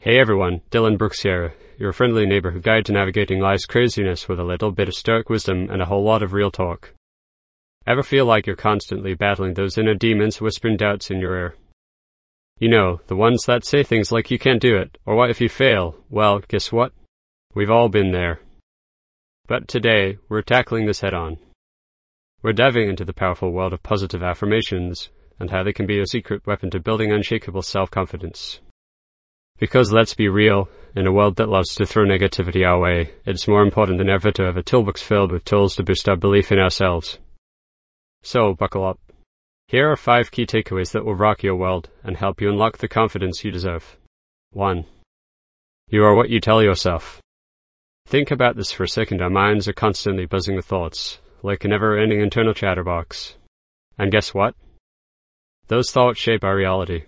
Hey everyone, Dylan Brooks here, your friendly neighborhood guide to navigating life's craziness with a little bit of stoic wisdom and a whole lot of real talk. Ever feel like you're constantly battling those inner demons whispering doubts in your ear? You know, the ones that say things like you can't do it, or what if you fail? Well, guess what? We've all been there. But today, we're tackling this head on. We're diving into the powerful world of positive affirmations, and how they can be a secret weapon to building unshakable self-confidence. Because let's be real, in a world that loves to throw negativity our way, it's more important than ever to have a toolbox filled with tools to boost our belief in ourselves. So, buckle up. Here are 5 key takeaways that will rock your world and help you unlock the confidence you deserve. 1. You are what you tell yourself. Think about this for a second. Our minds are constantly buzzing with thoughts, like a never-ending internal chatterbox. And guess what? Those thoughts shape our reality.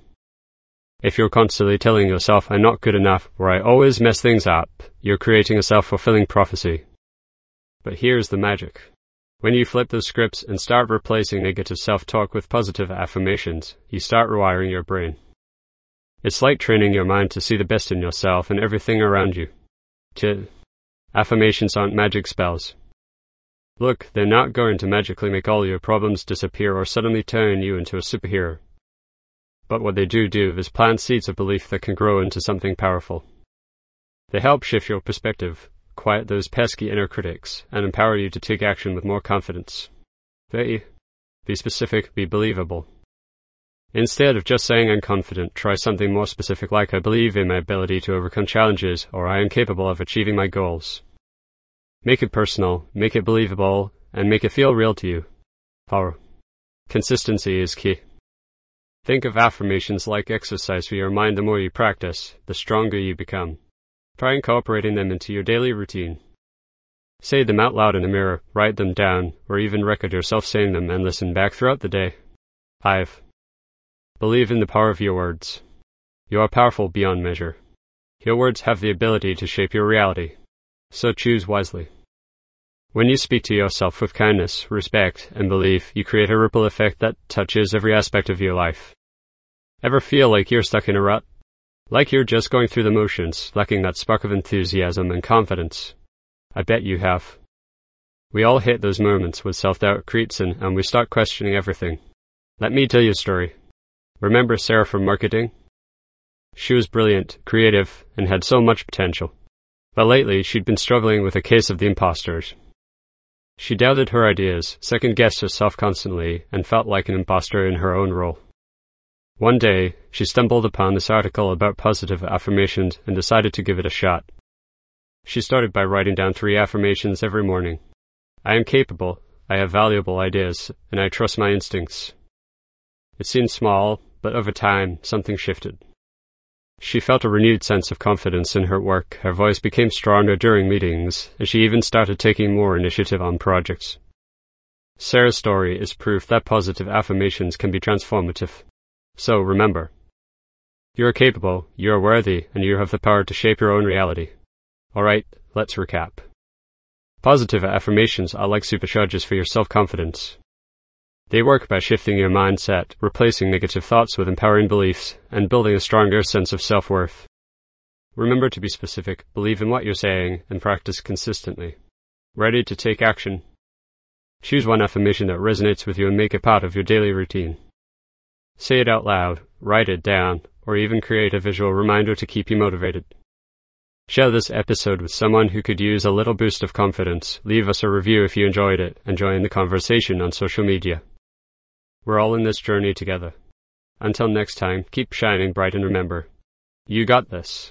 If you're constantly telling yourself, I'm not good enough, or I always mess things up, you're creating a self-fulfilling prophecy. But here's the magic. When you flip those scripts and start replacing negative self-talk with positive affirmations, you start rewiring your brain. It's like training your mind to see the best in yourself and everything around you. 2. Affirmations aren't magic spells. Look, they're not going to magically make all your problems disappear or suddenly turn you into a superhero. But what they do is plant seeds of belief that can grow into something powerful. They help shift your perspective, quiet those pesky inner critics, and empower you to take action with more confidence. 3. Be specific, be believable. Instead of just saying I'm confident, try something more specific like I believe in my ability to overcome challenges, or I am capable of achieving my goals. Make it personal, make it believable, and make it feel real to you. 4. Consistency is key. Think of affirmations like exercise for your mind. The more you practice, the stronger you become. Try incorporating them into your daily routine. Say them out loud in the mirror, write them down, or even record yourself saying them and listen back throughout the day. 5. Believe in the power of your words. You are powerful beyond measure. Your words have the ability to shape your reality, so choose wisely. When you speak to yourself with kindness, respect, and belief, you create a ripple effect that touches every aspect of your life. Ever feel like you're stuck in a rut? Like you're just going through the motions, lacking that spark of enthusiasm and confidence? I bet you have. We all hit those moments when self-doubt creeps in and we start questioning everything. Let me tell you a story. Remember Sarah from marketing? She was brilliant, creative, and had so much potential. But lately, she'd been struggling with a case of the imposters. She doubted her ideas, second-guessed herself constantly, and felt like an imposter in her own role. One day, she stumbled upon this article about positive affirmations and decided to give it a shot. She started by writing down 3 affirmations every morning. I am capable, I have valuable ideas, and I trust my instincts. It seemed small, but over time, something shifted. She felt a renewed sense of confidence in her work, her voice became stronger during meetings, and she even started taking more initiative on projects. Sarah's story is proof that positive affirmations can be transformative. So remember, you are capable, you are worthy, and you have the power to shape your own reality. Alright, let's recap. Positive affirmations are like superchargers for your self-confidence. They work by shifting your mindset, replacing negative thoughts with empowering beliefs, and building a stronger sense of self-worth. Remember to be specific, believe in what you're saying, and practice consistently. Ready to take action? Choose one affirmation that resonates with you and make it part of your daily routine. Say it out loud, write it down, or even create a visual reminder to keep you motivated. Share this episode with someone who could use a little boost of confidence. Leave us a review if you enjoyed it, and join the conversation on social media. We're all in this journey together. Until next time, keep shining bright and remember, you got this.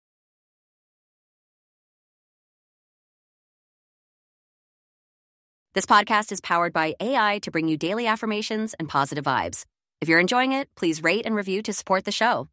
This podcast is powered by AI to bring you daily affirmations and positive vibes. If you're enjoying it, please rate and review to support the show.